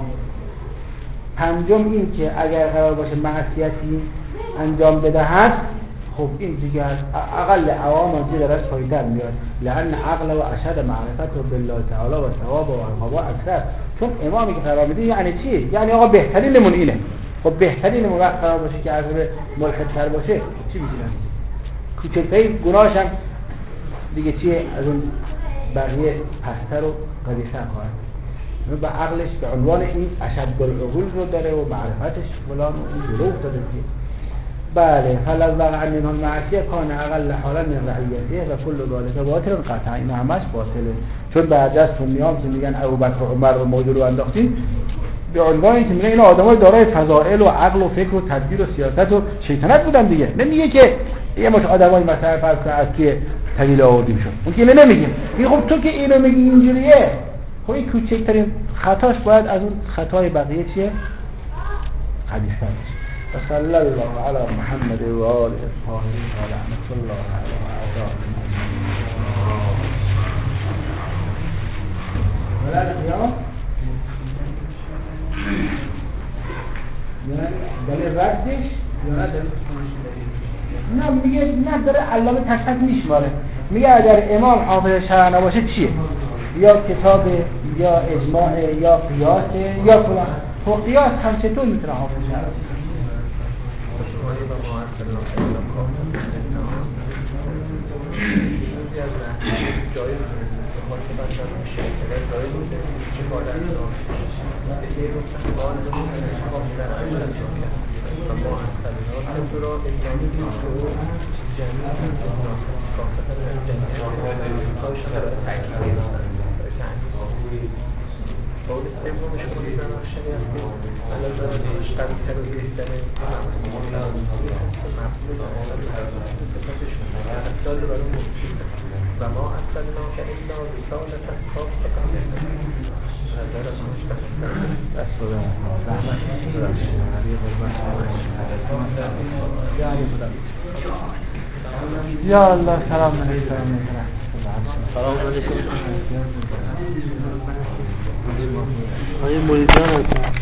پنجم این که اگر قرار باشه معصیتی انجام بدهد خب این دیگه اقل عوام از درش پایین‌تر میاد، لان عقل و اشد معرفت بالله تعالی و ثواب و عقاب اکثر. چون امامی که قرار میده یعنی چی؟ یعنی آقا بهترینمون اینه. خب بهترینمون وقت قرار باشه که از ملحدتر باشه چی میگیرن؟ کوچکترین گناهش هم دیگه چیه؟ از اون بقیه پستر و قدیسه خواهد. به عقلش به عنوان این اشد العقول رو داره و معرفتش فلان و این جلو افتاده دیگه. بله فلو وقع منه المعصیه کان اقل حالا من رعیته و کل ذلك باطل قطعا، این همش باطله. چون بعد از سنیام که میگن ابوبکر و عمر رو موضوع رو انداختیم به عنوان اینکه میگن این آدمای دارای فضائل و عقل و فکر و تدبیر و سیاست و شیطنت بودن دیگه، نمیگه که یه مش آدمای مثلا فرض کن از که طویل آوردیم شد اون که نمیگه. میگه خب تو که اینو میگی اینجوریه، خب این کوچکترین خطاش باید از اون خطای بقیه چیه؟ حدیث صلی الله علی محمد و آله الطاهرین و لعنت الله علی اعدائهم ولاد قیام. دلیل ردش یا نه دلیل نه میگه نه داره علامه تشخیص میشماره. میگه اگر امام حافظ شرع نباشه چیه؟ یا کتاب یا اجماع یا قیاس یا فلان. خب قیاس هم چطور میتونه حافظ شرع باشه؟ قول سومش رو میزنم شریعت علاوه بر اینش قوی تر و بهتره اصلا برای مفید و ما اصلا که الا رسالت کاف فقط نظر از مشترک دست بودم یا الله سلام علیکم سلام علیکم آیه مریدان هستم